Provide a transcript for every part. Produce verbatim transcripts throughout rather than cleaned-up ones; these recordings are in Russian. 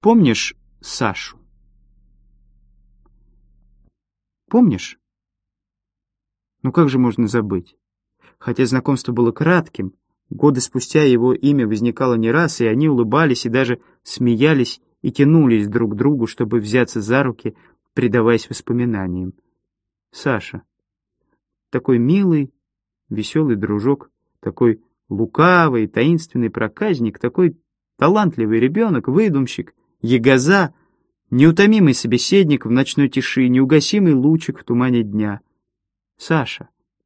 Помнишь Сашу? Помнишь? Ну как же можно забыть? Хотя знакомство было кратким, годы спустя его имя возникало не раз, и они улыбались и даже смеялись и тянулись друг к другу, чтобы взяться за руки, предаваясь воспоминаниям. Саша. Такой милый, веселый дружок, такой лукавый, таинственный проказник, такой талантливый ребенок, выдумщик, ягоза, неутомимый собеседник в ночной тиши, неугасимый лучик в тумане дня. Саша.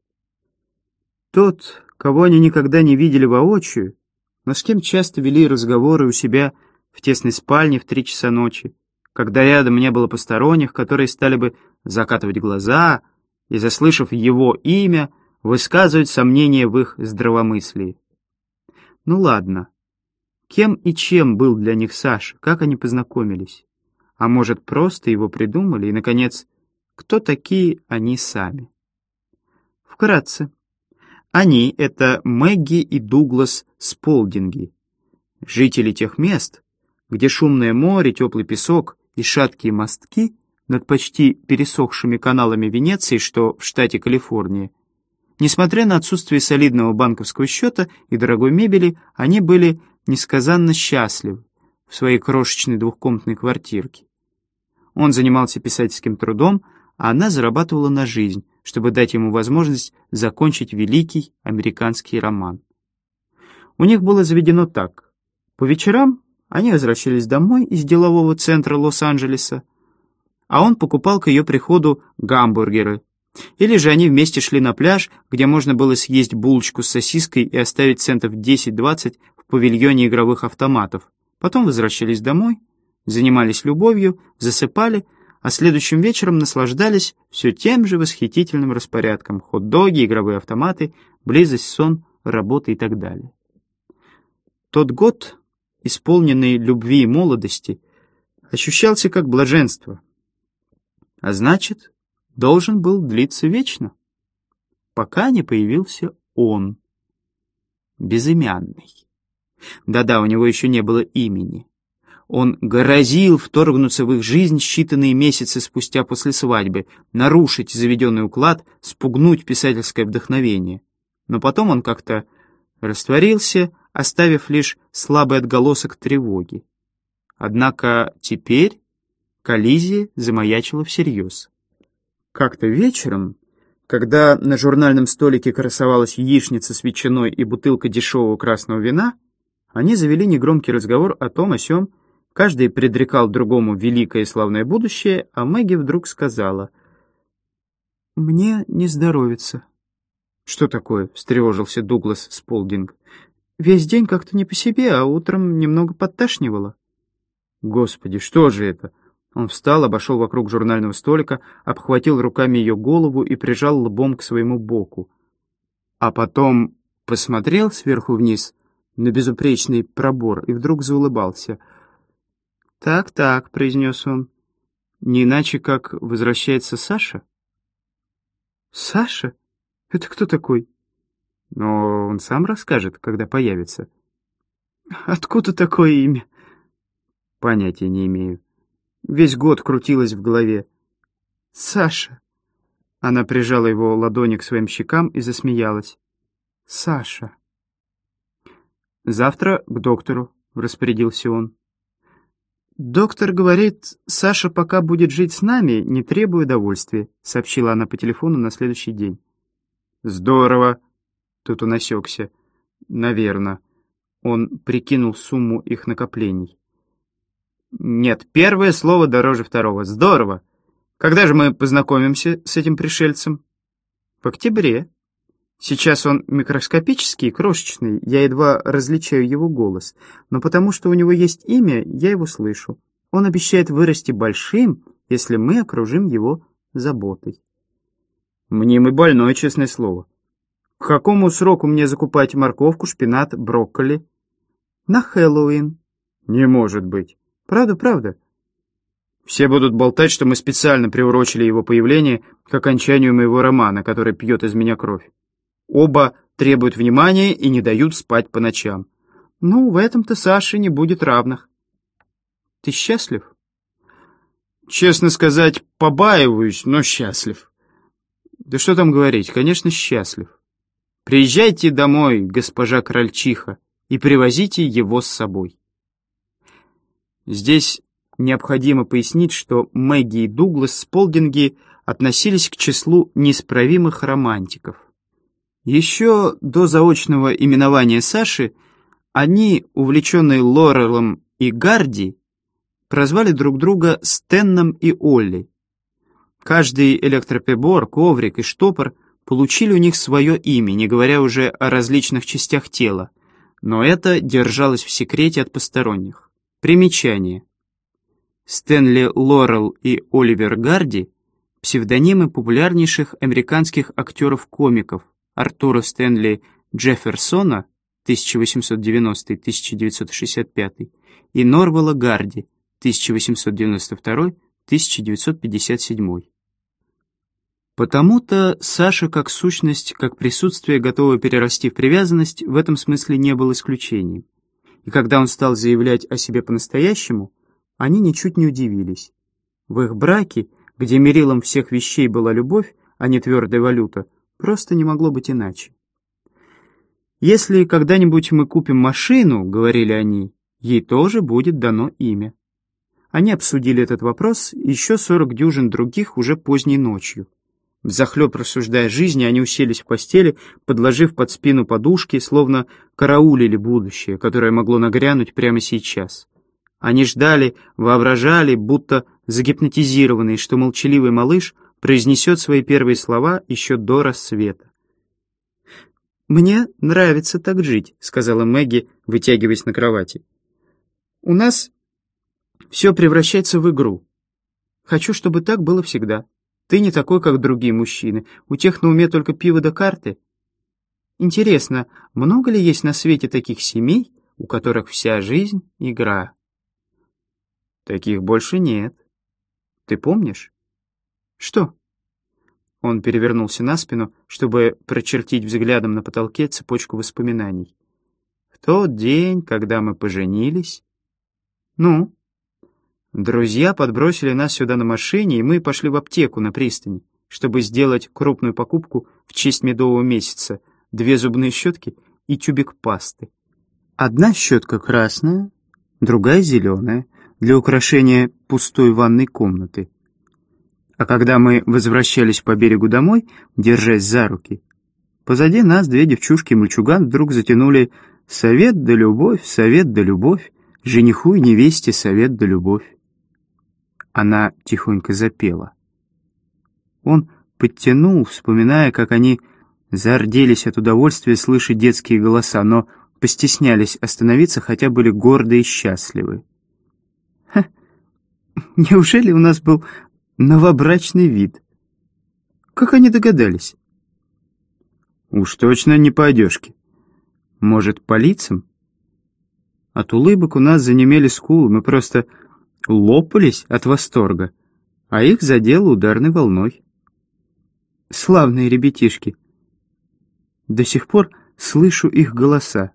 Тот, кого они никогда не видели воочию, но с кем часто вели разговоры у себя в тесной спальне в три часа ночи, когда рядом не было посторонних, которые стали бы закатывать глаза и, заслышав его имя, высказывать сомнения в их здравомыслии. Ну ладно. Кем и чем был для них Саша? Как они познакомились? А может, просто его придумали? И, наконец, кто такие они сами? Вкратце. Они — это Мэгги и Дуглас Сполдинги, жители тех мест, где шумное море, теплый песок и шаткие мостки над почти пересохшими каналами Венеции, что в штате Калифорния. Несмотря на отсутствие солидного банковского счета и дорогой мебели, они были несказанно счастливы в своей крошечной двухкомнатной квартирке. Он занимался писательским трудом, а она зарабатывала на жизнь, чтобы дать ему возможность закончить великий американский роман. У них было заведено так. По вечерам они возвращались домой из делового центра Лос-Анджелеса, а он покупал к ее приходу гамбургеры. Или же они вместе шли на пляж, где можно было съесть булочку с сосиской и оставить центов десять-двадцать в павильоне игровых автоматов. Потом возвращались домой, занимались любовью, засыпали, а следующим вечером наслаждались все тем же восхитительным распорядком: хот-доги, игровые автоматы, близость, сон, работа и так далее. Тот год, исполненный любви и молодости, ощущался как блаженство, а значит, должен был длиться вечно, пока не появился он, безымянный. Да-да, у него еще не было имени. Он грозил вторгнуться в их жизнь считанные месяцы спустя после свадьбы, нарушить заведенный уклад, спугнуть писательское вдохновение. Но потом он как-то растворился, оставив лишь слабый отголосок тревоги. Однако теперь коллизия замаячила всерьез. Как-то вечером, когда на журнальном столике красовалась яичница с ветчиной и бутылка дешевого красного вина, они завели негромкий разговор о том о сём. Каждый предрекал другому великое и славное будущее, а Мэгги вдруг сказала: «Мне не здоровится». «Что такое?» — встревожился Дуглас Сполдинг. «Весь день как-то не по себе, а утром немного подташнивало». «Господи, что же это?» Он встал, обошел вокруг журнального столика, обхватил руками ее голову и прижал лбом к своему боку. А потом посмотрел сверху вниз на безупречный пробор и вдруг заулыбался. «Так-так», — произнес он, — «не иначе, как возвращается Саша». «Саша? Это кто такой?» «Но он сам расскажет, когда появится». «Откуда такое имя?» «Понятия не имею. Весь год крутилось в голове». «Саша». Она прижала его ладони к своим щекам и засмеялась. «Саша». «Завтра к доктору», — распорядился он. «Доктор говорит, Саша пока будет жить с нами, не требуя удовольствия», — сообщила она по телефону на следующий день. «Здорово!» — тут он осекся. «Наверно». Он прикинул сумму их накоплений. «Нет, первое слово дороже второго. Здорово! Когда же мы познакомимся с этим пришельцем?» «В октябре. Сейчас он микроскопический, крошечный, я едва различаю его голос, но потому что у него есть имя, я его слышу. Он обещает вырасти большим, если мы окружим его заботой». «Мнимый больной, честное слово. К какому сроку мне закупать морковку, шпинат, брокколи?» «На Хэллоуин». «Не может быть». «Правда, правда». Все будут болтать, что мы специально приурочили его появление к окончанию моего романа, который пьет из меня кровь. Оба требуют внимания и не дают спать по ночам. Ну, в этом-то Саше не будет равных. Ты счастлив? Честно сказать, побаиваюсь, но счастлив. Да что там говорить, конечно, счастлив. Приезжайте домой, госпожа Крольчиха, и привозите его с собой. Здесь необходимо пояснить, что Мэгги и Дуглас Сполдинги относились к числу неисправимых романтиков. Еще до заочного именования Саши они, увлеченные Лорелом и Гарди, прозвали друг друга Стенном и Олли. Каждый электроприбор, коврик и штопор получили у них свое имя, не говоря уже о различных частях тела, но это держалось в секрете от посторонних. Примечание. Стэнли Лорел и Оливер Гарди — псевдонимы популярнейших американских актеров-комиков Артура Стэнли Джефферсона тысяча восемьсот девяностый — тысяча девятьсот шестьдесят пятый и Норвала Гарди тысяча восемьсот девяносто второй — тысяча девятьсот пятьдесят седьмой. Потому-то Саша как сущность, как присутствие, готовое перерасти в привязанность, в этом смысле не был исключением. И когда он стал заявлять о себе по-настоящему, они ничуть не удивились. В их браке, где мерилом всех вещей была любовь, а не твердая валюта, просто не могло быть иначе. «Если когда-нибудь мы купим машину, — говорили они, — ей тоже будет дано имя». Они обсудили этот вопрос, еще сорок дюжин других уже поздней ночью. Взахлеб рассуждая о жизни, они уселись в постели, подложив под спину подушки, словно караулили будущее, которое могло нагрянуть прямо сейчас. Они ждали, воображали, будто загипнотизированные, что молчаливый малыш произнесет свои первые слова еще до рассвета. «Мне нравится так жить», — сказала Мэгги, вытягиваясь на кровати. «У нас все превращается в игру. Хочу, чтобы так было всегда. Ты не такой, как другие мужчины. У тех на уме только пиво да карты. Интересно, много ли есть на свете таких семей, у которых вся жизнь — игра?» «Таких больше нет. Ты помнишь?» «Что?» Он перевернулся на спину, чтобы прочертить взглядом на потолке цепочку воспоминаний. «В тот день, когда мы поженились...» «Ну?» «Друзья подбросили нас сюда на машине, и мы пошли в аптеку на пристани, чтобы сделать крупную покупку в честь медового месяца, две зубные щетки и тюбик пасты. Одна щетка красная, другая зеленая, для украшения пустой ванной комнаты. А когда мы возвращались по берегу домой, держась за руки, позади нас две девчушки и мальчуган вдруг затянули «Совет да любовь, совет да любовь, жениху и невесте совет да любовь». Она тихонько запела. Он подтянул, вспоминая, как они зарделись от удовольствия слышать детские голоса, но постеснялись остановиться, хотя были горды и счастливы. «Ха! Неужели у нас был новобрачный вид? Как они догадались?» «Уж точно не по одежке. Может, по лицам?» От улыбок у нас занемели скулы, мы просто лопались от восторга, а их задело ударной волной. Славные ребятишки. До сих пор слышу их голоса.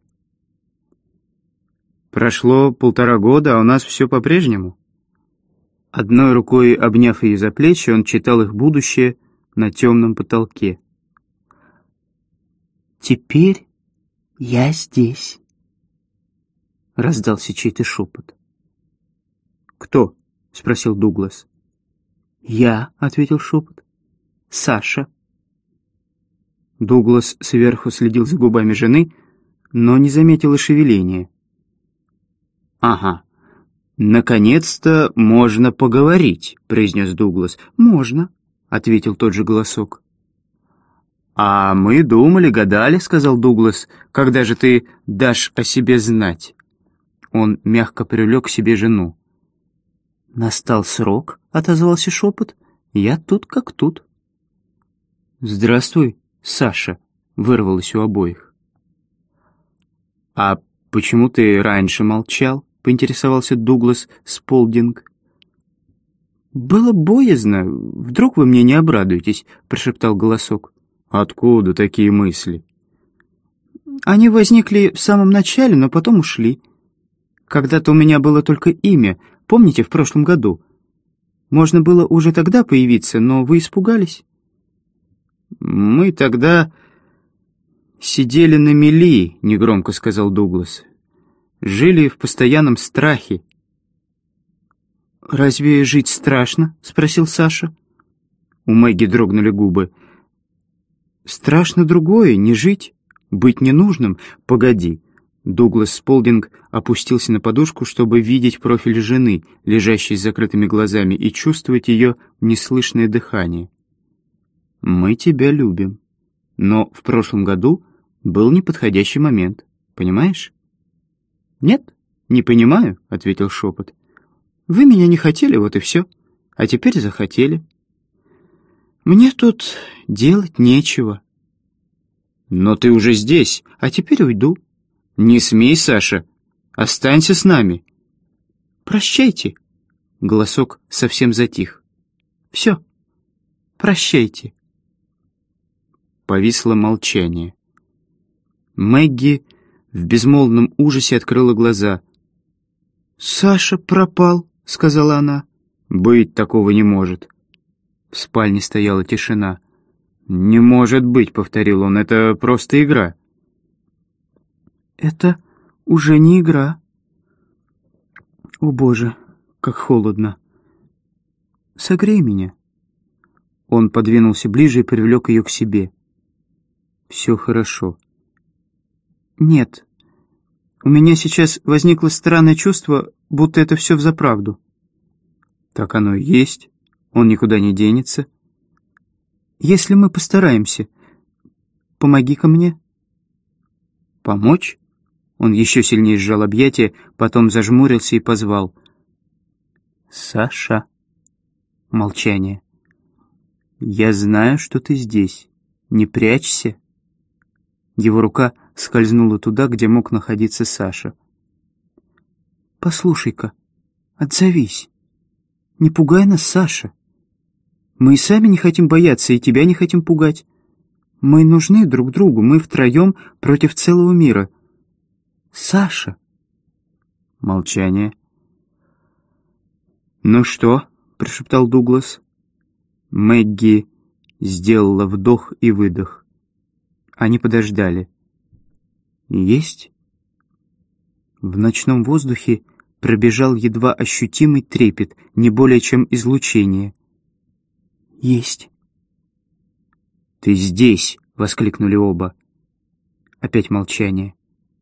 Прошло полтора года, а у нас все по-прежнему. Одной рукой обняв ее за плечи, он читал их будущее на темном потолке. «Теперь я здесь», — раздался чей-то шепот. «Кто?» — спросил Дуглас. «Я», — ответил шепот. «Саша». Дуглас сверху следил за губами жены, но не заметил и шевеления. «Ага, наконец-то можно поговорить», — произнес Дуглас. «Можно», — ответил тот же голосок. «А мы думали, гадали», — сказал Дуглас, — «когда же ты дашь о себе знать?» Он мягко привлек к себе жену. «Настал срок», — отозвался шепот. «Я тут как тут». «Здравствуй, Саша», — вырвалось у обоих. «А почему ты раньше молчал?» — поинтересовался Дуглас Сполдинг. «Было боязно. Вдруг вы мне не обрадуетесь», — прошептал голосок. «Откуда такие мысли?» «Они возникли в самом начале, но потом ушли. Когда-то у меня было только имя, Помните, в прошлом году? Можно было уже тогда появиться, но вы испугались. Мы тогда сидели на мели, негромко сказал Дуглас. Жили в постоянном страхе. «Разве жить страшно?» — спросил Саша. У Мэгги дрогнули губы. «Страшно другое, не жить, быть ненужным. Погоди». Дуглас Сполдинг опустился на подушку, чтобы видеть профиль жены, лежащей с закрытыми глазами, и чувствовать ее неслышное дыхание. «Мы тебя любим. Но в прошлом году был неподходящий момент. Понимаешь?» «Нет, не понимаю», — ответил шепот. «Вы меня не хотели, вот и все. А теперь захотели. Мне тут делать нечего». «Но ты уже здесь, а теперь уйду». «Не смей, Саша. Останься с нами». «Прощайте». Голосок совсем затих. «Все. Прощайте». Повисло молчание. Мэгги в безмолвном ужасе открыла глаза. «Саша пропал», — сказала она. «Быть такого не может». В спальне стояла тишина. «Не может быть», — повторил он, — «это просто игра». «Это уже не игра». «О, Боже, как холодно. Согрей меня». Он подвинулся ближе и привлек ее к себе. «Все хорошо». «Нет, у меня сейчас возникло странное чувство, будто это все взаправду». «Так оно и есть. Он никуда не денется». «Если мы постараемся, помоги-ка мне». «Помочь?» Он еще сильнее сжал объятия, потом зажмурился и позвал. «Саша». Молчание. «Я знаю, что ты здесь. Не прячься». Его рука скользнула туда, где мог находиться Саша. «Послушай-ка, отзовись. Не пугай нас, Саша. Мы и сами не хотим бояться, и тебя не хотим пугать. Мы нужны друг другу, мы втроем против целого мира. Саша!» Молчание. «Ну что?» — прошептал Дуглас. Мэгги сделала вдох и выдох. Они подождали. «Есть?» В ночном воздухе пробежал едва ощутимый трепет, не более чем излучение. «Есть». «Ты здесь!» — воскликнули оба. Опять молчание.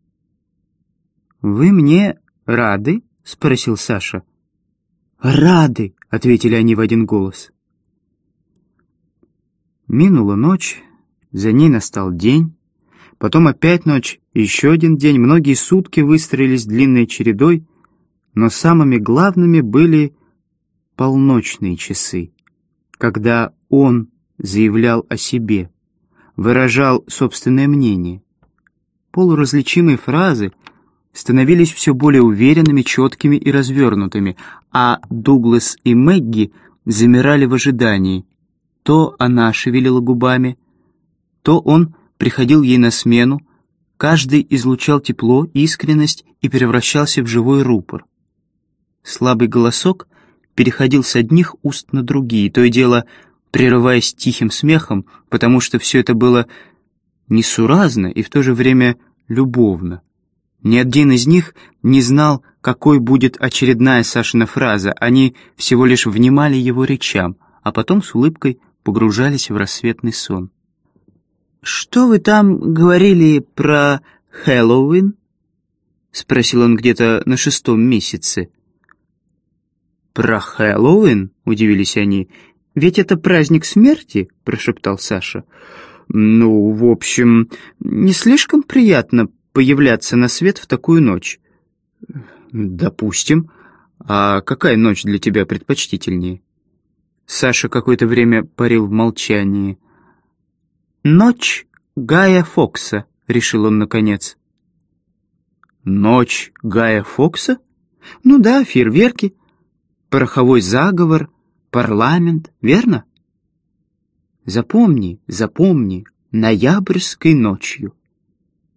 «Вы мне рады?» — спросил Саша. «Рады!» — ответили они в один голос. Минула ночь, за ней настал день, потом опять ночь, еще один день, многие сутки выстроились длинной чередой, но самыми главными были полночные часы, когда он заявлял о себе, выражал собственное мнение. Полуразличимые фразы становились все более уверенными, четкими и развернутыми, а Дуглас и Мэгги замирали в ожидании. То она шевелила губами, то он приходил ей на смену, каждый излучал тепло, искренность и превращался в живой рупор. Слабый голосок переходил с одних уст на другие, то и дело прерываясь тихим смехом, потому что все это было несуразно и в то же время любовно. Ни один из них не знал, какой будет очередная Сашина фраза. Они всего лишь внимали его речам, а потом с улыбкой погружались в рассветный сон. «Что вы там говорили про Хэллоуин?» — спросил он где-то на шестом месяце. «Про Хэллоуин?» — удивились они. «Ведь это праздник смерти?» — прошептал Саша. «Ну, в общем, не слишком приятно появляться на свет в такую ночь». «Допустим. А какая ночь для тебя предпочтительнее?» Саша какое-то время парил в молчании. «Ночь Гая Фокса», — решил он наконец. «Ночь Гая Фокса?» «Ну да, фейерверки, пороховой заговор, парламент, верно?» «Запомни, запомни, ноябрьской ночью».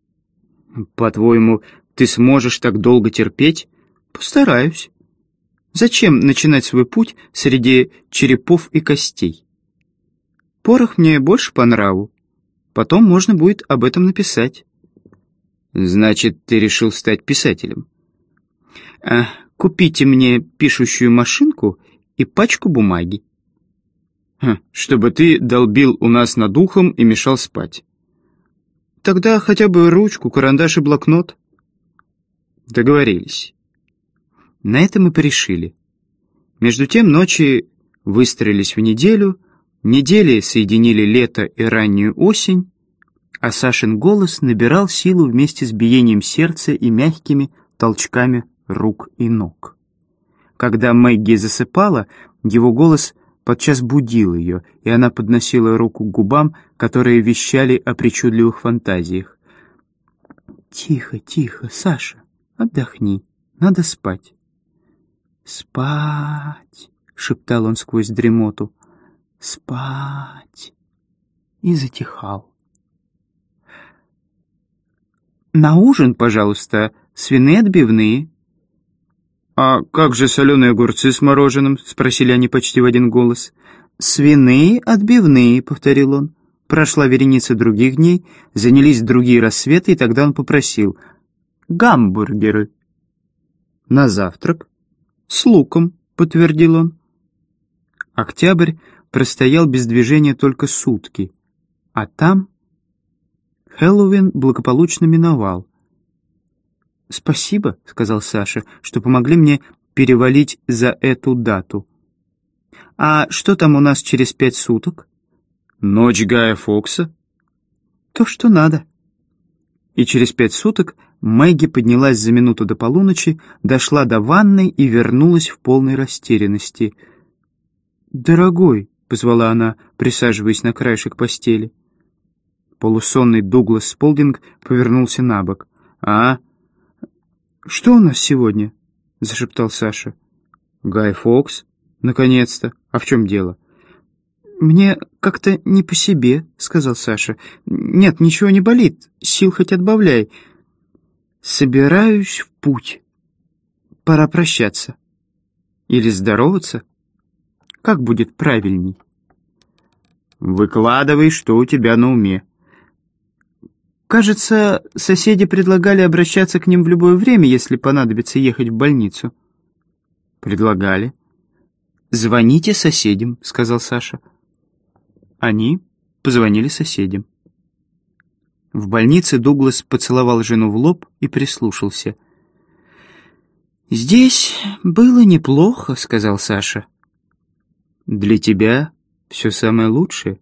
«По-твоему, ты сможешь так долго терпеть?» «Постараюсь». Зачем начинать свой путь среди черепов и костей? Порох мне больше по нраву. Потом можно будет об этом написать. Значит, ты решил стать писателем? А, купите мне пишущую машинку и пачку бумаги. Ха, чтобы ты долбил у нас над ухом и мешал спать. Тогда хотя бы ручку, карандаш и блокнот. Договорились. На это мы порешили. Между тем ночи выстроились в неделю, недели соединили лето и раннюю осень, а Сашин голос набирал силу вместе с биением сердца и мягкими толчками рук и ног. Когда Мэгги засыпала, его голос подчас будил ее, и она подносила руку к губам, которые вещали о причудливых фантазиях. «Тихо, тихо, Саша, отдохни, надо спать». «Спать», — шептал он сквозь дремоту, — «спать», и затихал. «На ужин, пожалуйста, свиные отбивные». «А как же соленые огурцы с мороженым?» — спросили они почти в один голос. «Свиные отбивные», — повторил он. Прошла вереница других дней, занялись другие рассветы, и тогда он попросил «гамбургеры». «На завтрак?» «С луком», — подтвердил он. Октябрь простоял без движения только сутки, а там Хэллоуин благополучно миновал. «Спасибо», — сказал Саша, — «что помогли мне перевалить за эту дату». «А что там у нас через пять суток?» «Ночь Гая Фокса». «То, что надо». И через пять суток Мэгги поднялась за минуту до полуночи, дошла до ванной и вернулась в полной растерянности. «Дорогой», — позвала она, присаживаясь на краешек постели. Полусонный Дуглас Сполдинг повернулся на бок. «А? Что у нас сегодня?» — зашептал Саша. «Гай Фокс? Наконец-то. А в чем дело?» «Мне как-то не по себе», — сказал Саша. «Нет, ничего не болит. Сил хоть отбавляй. Собираюсь в путь. Пора прощаться. Или здороваться? Как будет правильней?» «Выкладывай, что у тебя на уме». «Кажется, соседи предлагали обращаться к ним в любое время, если понадобится ехать в больницу». «Предлагали?» «Звоните соседям», — сказал Саша. Они позвонили соседям. В больнице Дуглас поцеловал жену в лоб и прислушался. «Здесь было неплохо», — сказал Саша. «Для тебя все самое лучшее.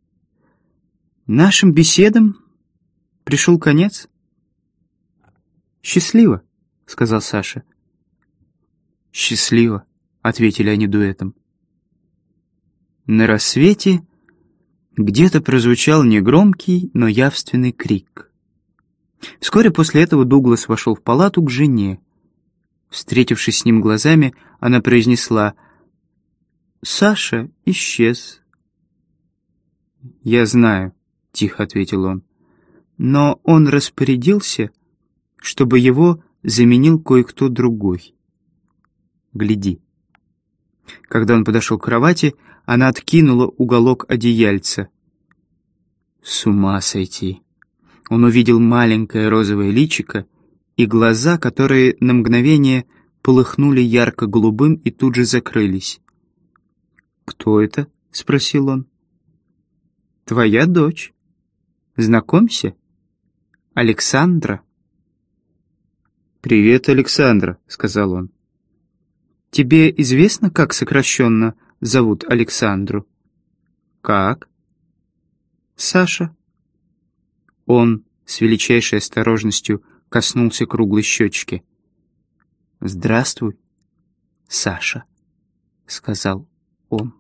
Нашим беседам пришел конец». «Счастливо», — сказал Саша. «Счастливо», — ответили они дуэтом. На рассвете где-то прозвучал негромкий, но явственный крик. Вскоре после этого Дуглас вошел в палату к жене. Встретившись с ним глазами, она произнесла: «Саша исчез». «Я знаю», — тихо ответил он, — «но он распорядился, чтобы его заменил кое-кто другой. Гляди». Когда он подошел к кровати, она откинула уголок одеяльца. С ума сойти. Он увидел маленькое розовое личико и глаза, которые на мгновение полыхнули ярко-голубым и тут же закрылись. «Кто это?» — спросил он. «Твоя дочь. Знакомься. Александра». «Привет, Александра», — сказал он. «Тебе известно, как сокращенно зовут Александру?» «Как?» «Саша». Он с величайшей осторожностью коснулся круглой щечки. «Здравствуй, Саша», — сказал он.